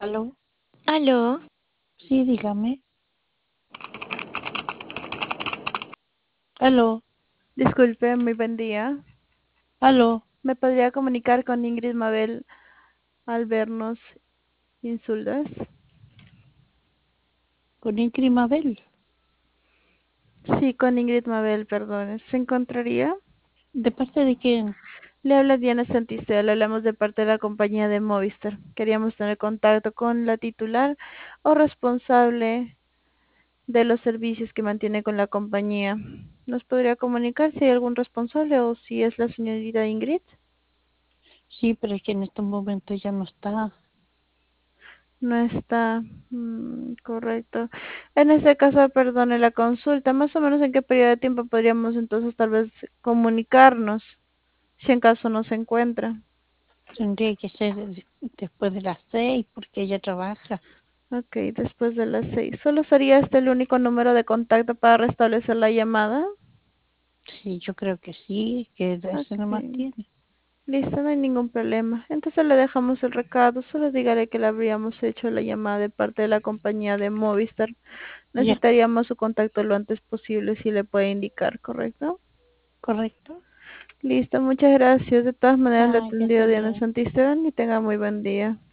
¿Aló? Aló, Sí, dígame. ¿Aló? Disculpe, muy buen día. ¿Aló? ¿Me podría comunicar con Ingrid Mabel Albernos Insuldas? ¿Con Ingrid Mabel? Sí, con Ingrid Mabel, perdón. ¿Se encontraría? ¿De parte de quién? Le habla Diana Santistel, hablamos de parte de la compañía de Movistar. Queríamos tener contacto con la titular o responsable de los servicios que mantiene con la compañía. ¿Nos podría comunicar si hay algún responsable o si es la señorita Ingrid? Sí, pero es que en estos momentos ya no está. No está correcto. En ese caso, perdone la consulta, más o menos en qué periodo de tiempo podríamos entonces tal vez comunicarnos, si en caso no se encuentra. Tendría que ser después de las 6 porque ella trabaja. Ok, después de las 6. ¿Solo sería este el único número de contacto para restablecer la llamada? Sí, yo creo que sí, que ese nomás Ok, tiene. listo, no hay ningún problema. Entonces le dejamos el recado, solo dígale que le habríamos hecho la llamada de parte de la compañía de Movistar. Ya, Necesitaríamos su contacto lo antes posible, si le puede indicar, ¿correcto? ¿correcto? Listo, muchas gracias. De todas maneras, le Ya, que esté atendió Diana bien. Santisteban y tenga muy buen día.